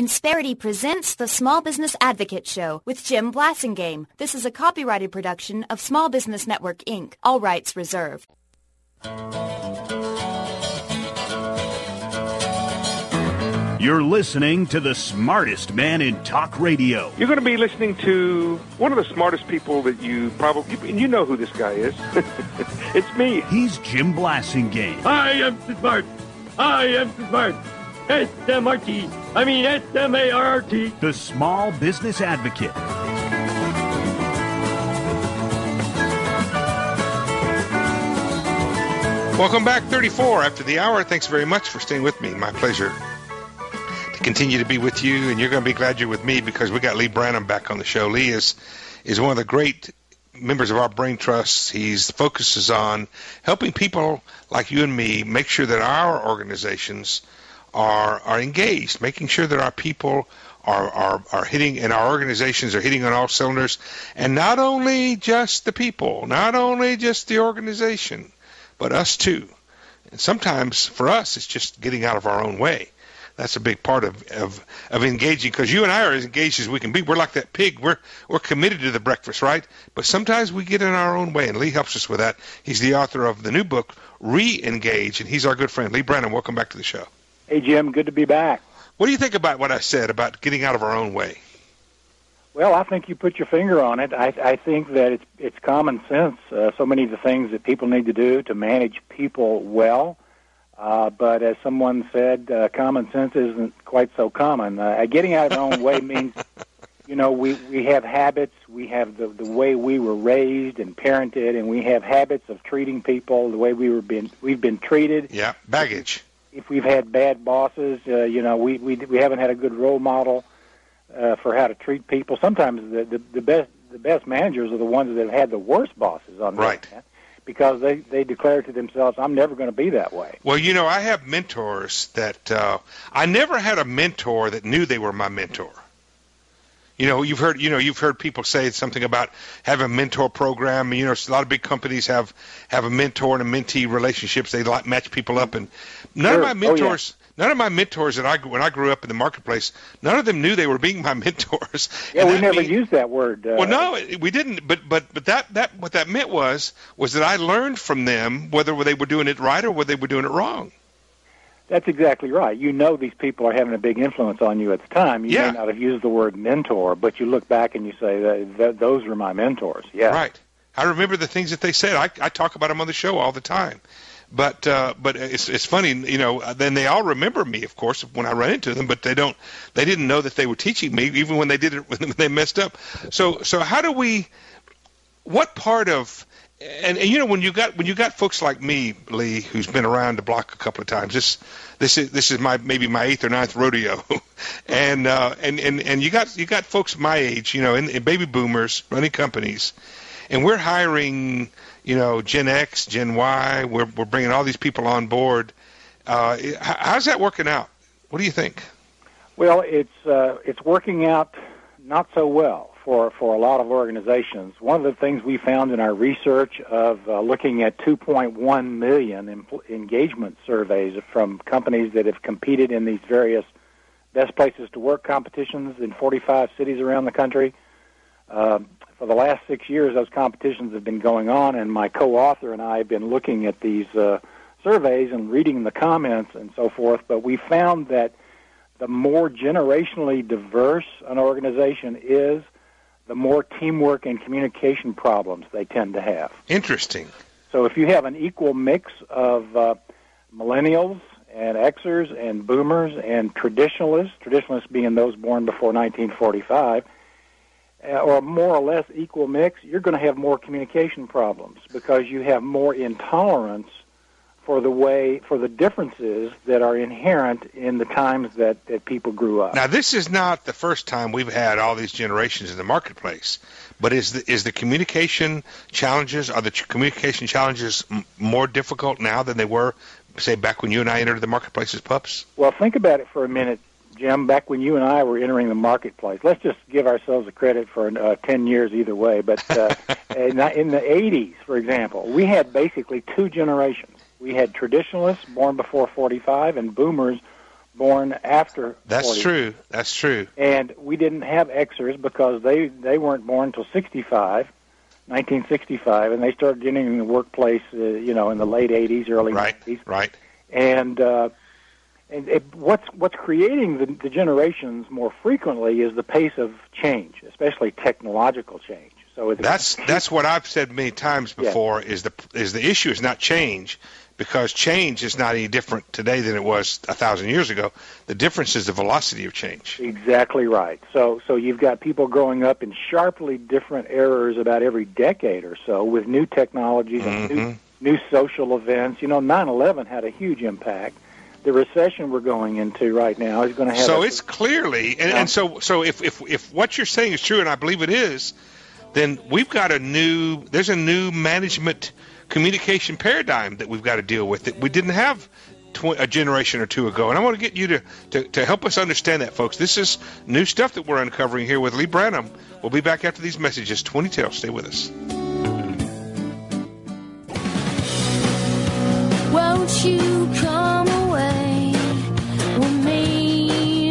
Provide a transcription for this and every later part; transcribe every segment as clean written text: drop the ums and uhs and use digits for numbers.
Insperity presents the Small Business Advocate Show with Jim Blasingame. This is a copyrighted production of Small Business Network, Inc., all rights reserved. You're listening to the smartest man in talk radio. You're going to be listening to one of the smartest people that you probably, and you know who this guy is. It's me. He's Jim Blasingame. I am smart. I am smart. S-M-R-T. I mean S-M-A-R-T. The Small Business Advocate. Welcome back, 34 after the hour. Thanks very much for staying with me. My pleasure to continue to be with you, and you're going to be glad you're with me because we got Lee Branham back on the show. Lee is one of the great members of our Brain Trust. He focuses on helping people like you and me make sure that our organizations are engaged, making sure that our people are hitting, and our organizations are hitting on all cylinders, and not only just the people, not only just the organization, but us too. And sometimes for us, it's just getting out of our own way. That's a big part of engaging, because you and I are as engaged as we can be. We're like that pig. We're committed to the breakfast, right? But sometimes we get in our own way, and Lee helps us with that. He's the author of the new book, Re-Engage, and he's our good friend. Lee Branham, welcome back to the show. Hey, Jim, good to be back. What do you think about what I said about getting out of our own way? Well, I think you put your finger on it. I think that it's common sense. So many of the things that people need to do to manage people well. But as someone said, common sense isn't quite so common. Getting out of our own way means, you know, we have habits. We have the way we were raised and parented, and we have habits of treating people the way we've been treated. Yeah, baggage. If we've had bad bosses, you know, we haven't had a good role model for how to treat people. Sometimes the best managers are the ones that have had the worst bosses on right. Because they declare to themselves, I'm never going to be that way. Well, you know, I have mentors that I never had a mentor that knew they were my mentor. You know, you've heard people say something about having a mentor program. You know, a lot of big companies have a mentor and a mentee relationships. They match people up, and none of my mentors. Oh, yeah. None of my mentors when I grew up in the marketplace, none of them knew they were being my mentors. Yeah, we never used that word. Well, no, we didn't. But that what that meant was that I learned from them whether they were doing it right or whether they were doing it wrong. That's exactly right. You know these people are having a big influence on you at the time. You may not have used the word mentor, but you look back and you say, those were my mentors. Yeah. Right. I remember the things that they said. I talk about them on the show all the time. But it's funny, you know, then they all remember me, of course, when I run into them, but they didn't know that they were teaching me, even when they did it, when they messed up. So how do we, what part of, and you know, when you got folks like me, Lee, who's been around the block a couple of times, this is maybe my 8th or 9th rodeo, and you got folks my age, you know, and baby boomers running companies, and we're hiring, you know, Gen X, Gen Y. We're bringing all these people on board. How's that working out? What do you think? Well, it's working out not so well for a lot of organizations. One of the things we found in our research of looking at 2.1 million engagement surveys from companies that have competed in these various best places to work competitions in 45 cities around the country. For the last 6 years, those competitions have been going on, and my co-author and I have been looking at these surveys and reading the comments and so forth, but we found that the more generationally diverse an organization is, the more teamwork and communication problems they tend to have. Interesting. So if you have an equal mix of millennials and Xers and boomers and traditionalists being those born before 1945, or a more or less equal mix, you're going to have more communication problems because you have more intolerance for the differences that are inherent in the times that people grew up. Now, this is not the first time we've had all these generations in the marketplace, but are the communication challenges more difficult now than they were, say, back when you and I entered the marketplace as pups? Well, think about it for a minute, Jim. Back when you and I were entering the marketplace, let's just give ourselves a credit for 10 years either way, but in the 80s, for example, we had basically two generations. We had traditionalists born before 45 and boomers born after That's 40. true. That's true. And we didn't have Xers because they weren't born until 1965, and they started getting in the workplace, in the late 80s, early 90s. Right. And what's creating the generations more frequently is the pace of change, especially technological change. So that's what I've said many times before. Is the issue is not change, because change is not any different today than it was 1,000 years ago. The difference is the velocity of change. Exactly right. So you've got people growing up in sharply different eras about every decade or so with new technologies and new social events. 9/11 had a huge impact. The recession we're going into right now is going to have. So it's clearly, and so if what you're saying is true, and I believe it is, then we've got there's a new management communication paradigm that we've got to deal with that we didn't have a generation or two ago. And I want to get you to help us understand that, folks. This is new stuff that we're uncovering here with Lee Branham. We'll be back after these messages. 20 Till. Stay with us. Won't you come away with me?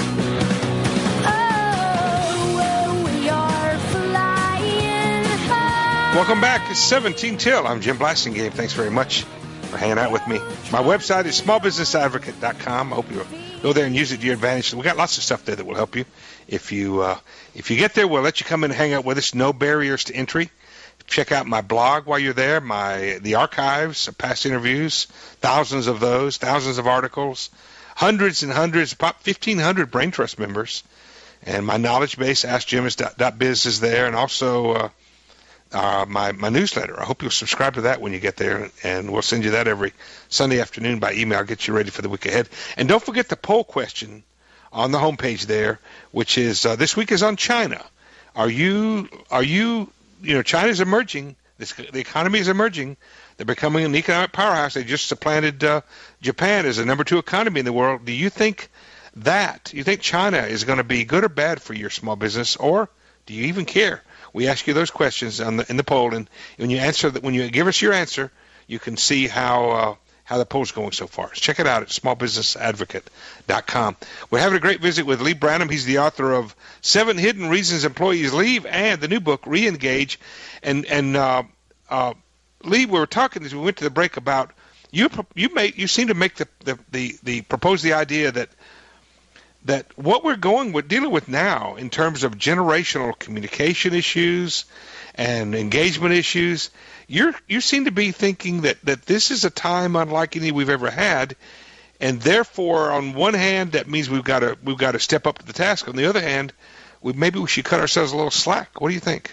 Oh, well, we are flying high. Welcome back. It's 17 Till. I'm Jim Blasingame. Thanks very much for hanging out with me. My website is smallbusinessadvocate.com. I hope you'll go there and use it to your advantage. We got lots of stuff there that will help you. If you get there, we'll let you come in and hang out with us. No barriers to entry. Check out my blog while you're there, the archives of past interviews, thousands of those, thousands of articles, hundreds and hundreds, about 1,500 Brain Trust members. And my knowledge base, AskJim.biz, is there, and also my newsletter. I hope you'll subscribe to that when you get there, and we'll send you that every Sunday afternoon by email. Get you ready for the week ahead. And don't forget the poll question on the homepage there, which is this week is on China. Are you China's emerging. The economy is emerging. They're becoming an economic powerhouse. They just supplanted Japan as the number 2 economy in the world. Do you think China is going to be good or bad for your small business, or do you even care? We ask you those questions in the poll, and when you give us your answer, you can see how the poll's going so far. Check it out at smallbusinessadvocate.com. We're having a great visit with Lee Branham. He's the author of 7 Hidden Reasons Employees Leave and the new book, Reengage. And Lee, we were talking as we went to the break about you seem to make propose the idea that what we're dealing with now in terms of generational communication issues and engagement issues, you seem to be thinking that this is a time unlike any we've ever had, and therefore, on one hand, that means we've got to step up to the task. On the other hand, maybe we should cut ourselves a little slack. What do you think?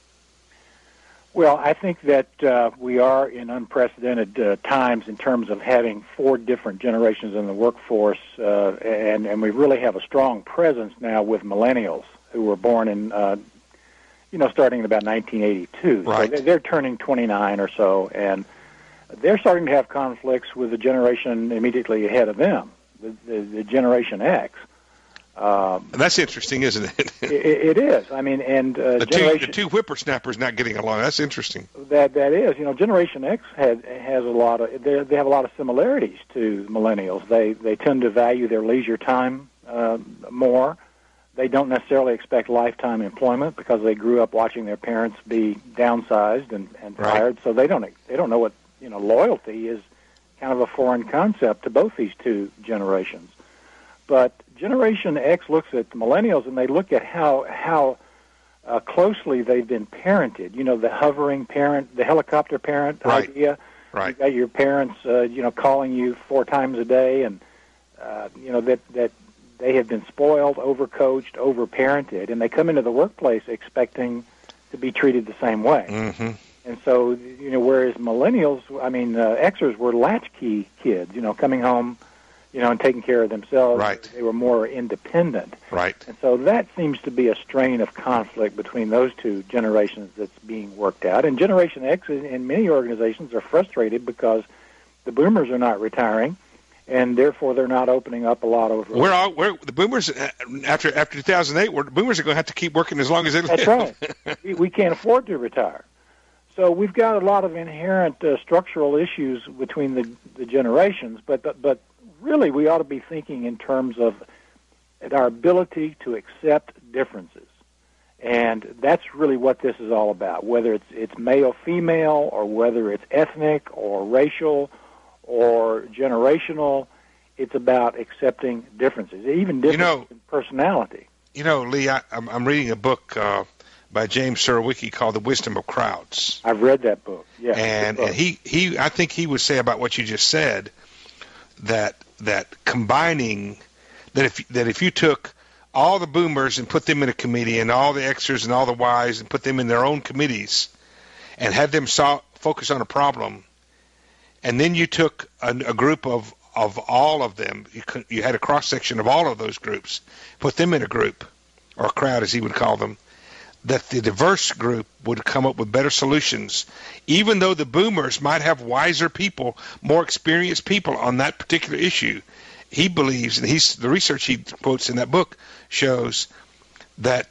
Well, I think that we are in unprecedented times in terms of having 4 different generations in the workforce, and we really have a strong presence now with millennials who were born in starting in about 1982. Right. So they're turning 29 or so, and they're starting to have conflicts with the generation immediately ahead of them, the Generation X. That's interesting, isn't it? It is. I mean, and the two whippersnappers not getting along. That's interesting. That is. Generation X has a lot of. They have a lot of similarities to millennials. They tend to value their leisure time more. They don't necessarily expect lifetime employment because they grew up watching their parents be downsized and fired. So they don't know what loyalty is. Kind of a foreign concept to both these 2 generations. But Generation X looks at millennials and they look at how closely they've been parented. The hovering parent, the helicopter parent idea. Right. You got your parents, calling you 4 times a day, and that they have been spoiled, overcoached, overparented, and they come into the workplace expecting to be treated the same way. Mm-hmm. And so, whereas millennials, Xers were latchkey kids, coming home, and taking care of themselves. Right. They were more independent. Right. And so that seems to be a strain of conflict between those 2 generations that's being worked out. And Generation X in many organizations are frustrated because the boomers are not retiring, and therefore they're not opening up a lot of. We're the boomers after 2008. The boomers are going to have to keep working as long as they live. That's right. We can't afford to retire. So we've got a lot of inherent structural issues between the generations, but really we ought to be thinking in terms of our ability to accept differences. And that's really what this is all about, whether it's male-female or whether it's ethnic or racial or generational. It's about accepting differences, even differences in personality. You know, Lee, I'm reading a book by James Surowiecki called The Wisdom of Crowds. I've read that book, yeah. And he I think he would say about what you just said that combining, that if you took all the boomers and put them in a committee and all the Xers and all the Ys and put them in their own committees and had them focus on a problem, and then you took a group of all of them, you had a cross-section of all of those groups, put them in a group, or a crowd as he would call them, that the diverse group would come up with better solutions, even though the boomers might have wiser people, more experienced people on that particular issue. He believes, and the research he quotes in that book shows that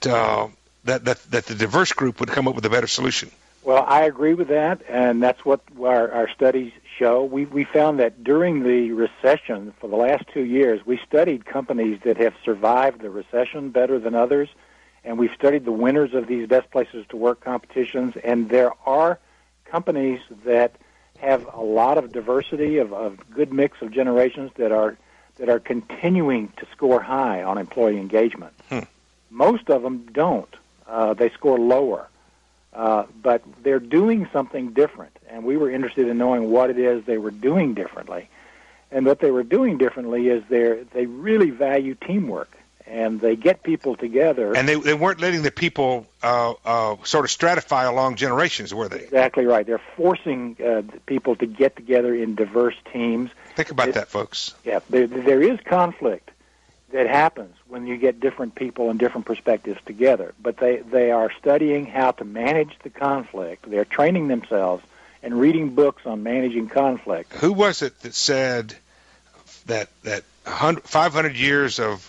the diverse group would come up with a better solution. Well, I agree with that, and that's what our studies show. We found that during the recession for the last 2 years, we studied companies that have survived the recession better than others, and we've studied the winners of these best places to work competitions, and there are companies that have a lot of diversity, of good mix of generations that are continuing to score high on employee engagement. Most of them don't. They score lower. But they're doing something different, and we were interested in knowing what it is they were doing differently. And what they were doing differently is they really value teamwork, and they get people together. And they weren't letting the people sort of stratify along generations, were they? Exactly right. They're forcing people to get together in diverse teams. Think about that, folks. Yeah, there is conflict that happens when you get different people and different perspectives together. But they are studying how to manage the conflict. They're training themselves and reading books on managing conflict. Who was it that said that 500 years of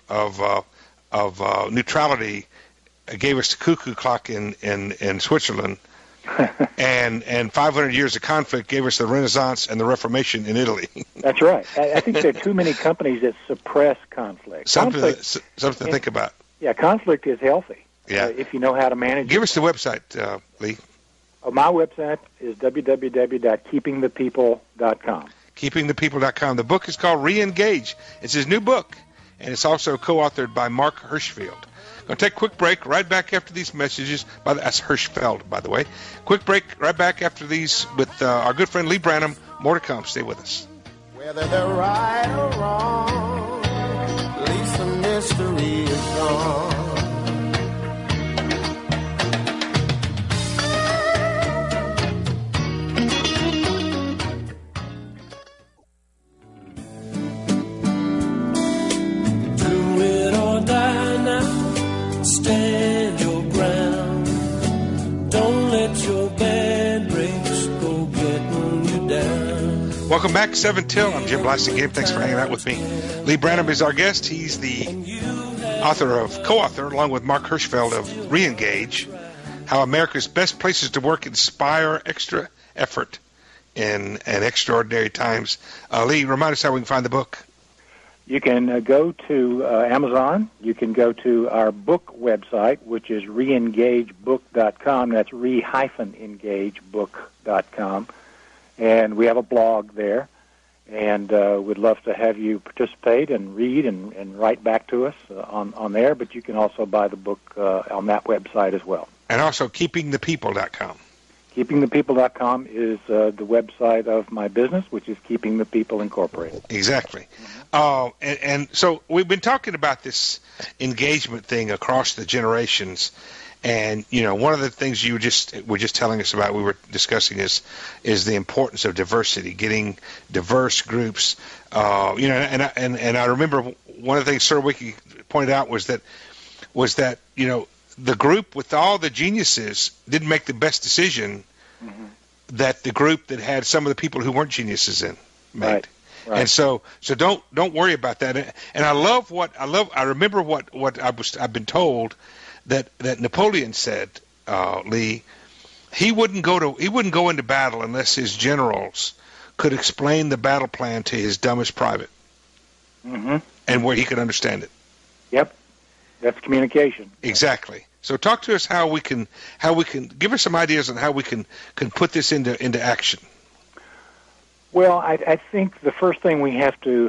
neutrality gave us the cuckoo clock in Switzerland, and 500 years of conflict gave us the Renaissance and the Reformation in Italy? That's right. I think there are too many companies that suppress conflict. Something to think about. Yeah, conflict is healthy. Yeah. If you know how to manage Give it. us the website, Lee. My website is www.keepingthepeople.com. Keepingthepeople.com. The book is called Re-Engage. It's his new book, and it's also co-authored by Mark Hirschfeld. Going to take a quick break right back after these messages. That's Hirschfeld, by the way. Quick break right back after these with our good friend Lee Branham. More to come. Stay with us. Whether they're right or wrong, at least the mystery is gone. Stand your ground. Don't let your bad breaks go getting you down. Welcome back, 7 Till. I'm Jim Blasingame. Thanks for hanging out with me. Lee Branham is our guest. He's the co-author, along with Mark Hirschfeld, of Re-Engage, How America's Best Places to Work Inspire Extra Effort in Extraordinary Times. Lee, remind us how we can find the book. You can go to Amazon. You can go to our book website, which is reengagebook.com. That's re-engagebook.com. And we have a blog there. And we'd love to have you participate and read and write back to us on there. But you can also buy the book on that website as well. And also keepingthepeople.com. Keepingthepeople.com is the website of my business, which is Keeping the People Incorporated. Exactly. And so we've been talking about this engagement thing across the generations. And, you know, one of the things you were just telling us about, we were discussing is the importance of diversity, getting diverse groups. You know, and I remember one of the things Surowiecki pointed out was that, you know, the group with all the geniuses didn't make the best decision that the group that had some of the people who weren't geniuses in made. Right. And so don't worry about that. And I remember what I've been told that Napoleon said, Lee, he wouldn't go into battle unless his generals could explain the battle plan to his dumbest private. and where he could understand it. Yep. That's communication. Exactly. So talk to us how we can give us some ideas on how we can put this into action. Well, I think the first thing we have to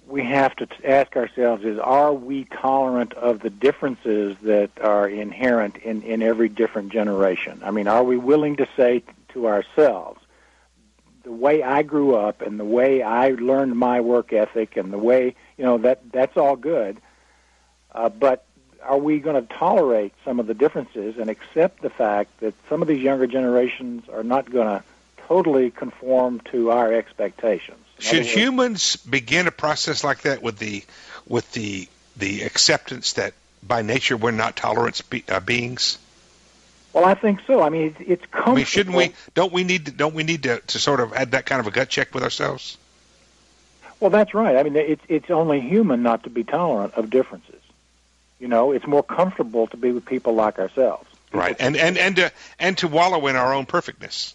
ask ourselves is, are we tolerant of the differences that are inherent in every different generation? I mean, are we willing to say to ourselves, the way I grew up and the way I learned my work ethic and the way, that's all good, but are we going to tolerate some of the differences and accept the fact that some of these younger generations are not going to totally conform to our expectations? Should humans begin a process like that with the acceptance that by nature we're not tolerant beings? Well, I think so. I mean, it's comfortable. I mean, shouldn't we? Don't we need to sort of add that kind of a gut check with ourselves? Well, that's right. I mean, it's only human not to be tolerant of differences. It's more comfortable to be with people like ourselves. Right, and to wallow in our own perfectness.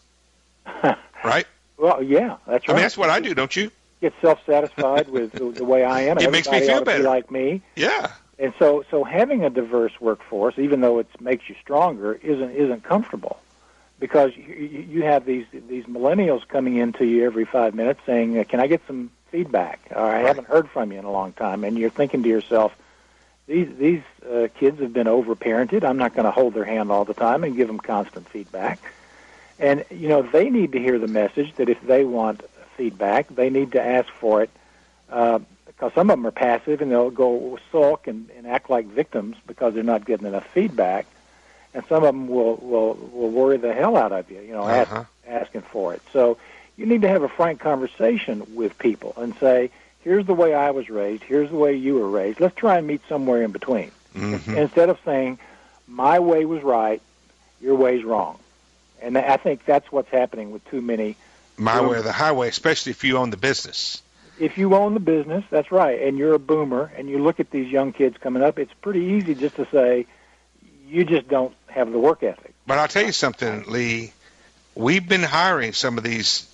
Right? Well, yeah, that's right. I mean, that's what I do, don't you? Get self-satisfied with the way I am. It makes me feel better. Be like me. Yeah. And so having a diverse workforce, even though it makes you stronger, isn't comfortable, because you have these millennials coming into you every 5 minutes saying, "Can I get some feedback? I haven't heard from you in a long time," and you're thinking to yourself, These kids have been overparented. I'm not going to hold their hand all the time and give them constant feedback. And, they need to hear the message that if they want feedback, they need to ask for it, because some of them are passive and they'll go sulk and act like victims because they're not getting enough feedback. And some of them will worry the hell out of you, asking for it. So you need to have a frank conversation with people and say, here's the way I was raised, here's the way you were raised. Let's try and meet somewhere in between. Mm-hmm. Instead of saying, my way was right, your way's wrong. And I think that's what's happening with too many. My way or the highway, especially if you own the business. If you own the business, that's right, and you're a boomer, and you look at these young kids coming up, it's pretty easy just to say, you just don't have the work ethic. But I'll tell you something, Lee. We've been hiring some of these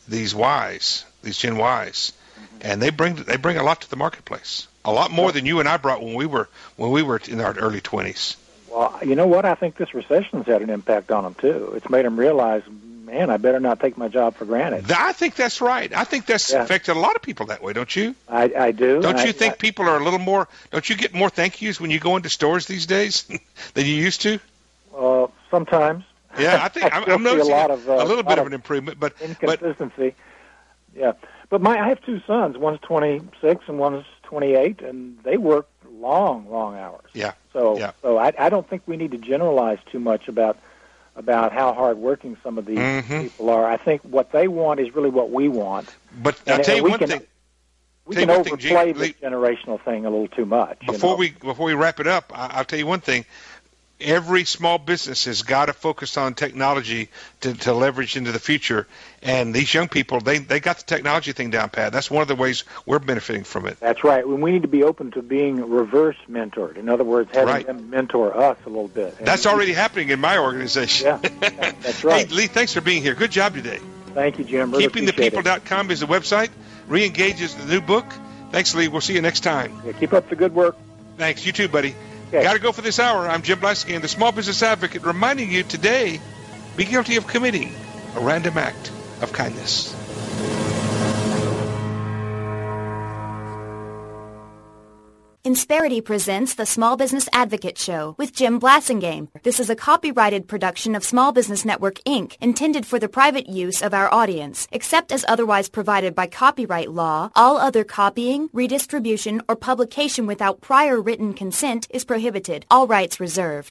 Ys, these Gen Ys, and they bring a lot to the marketplace. A lot more than you and I brought when we were in our early 20s. Well, you know what? I think this recession's had an impact on them too. It's made them realize, man, I better not take my job for granted. I think that's right. I think that's affected a lot of people that way, don't you? I do. Don't you think people are a little more? Don't you get more thank yous when you go into stores these days than you used to? Sometimes. Yeah, I think I'm noticing a little bit of an improvement, but inconsistency. Yeah, but I have two sons. One's 26 and one's 28, and they work long hours. Yeah. So I don't think we need to generalize too much about how hardworking some of these people are. I think what they want is really what we want. But I'll tell you one thing. We can overplay this generational thing a little too much. Before we wrap it up, I'll tell you one thing. Every small business has got to focus on technology to leverage into the future. And these young people, they got the technology thing down pat. That's one of the ways we're benefiting from it. That's right. We need to be open to being reverse mentored. In other words, having them mentor us a little bit. And that's already happening in my organization. Yeah, that's right. Hey, Lee, thanks for being here. Good job today. Thank you, Jim. Really KeepingThePeople.com is the website. Reengage is the new book. Thanks, Lee. We'll see you next time. Yeah, keep up the good work. Thanks. You too, buddy. Okay. Got to go for this hour. I'm Jim Blasingame, the Small Business Advocate, reminding you today, be guilty of committing a random act of kindness. Insperity presents the Small Business Advocate Show with Jim Blasingame. This is a copyrighted production of Small Business Network, Inc., intended for the private use of our audience. Except as otherwise provided by copyright law, all other copying, redistribution, or publication without prior written consent is prohibited. All rights reserved.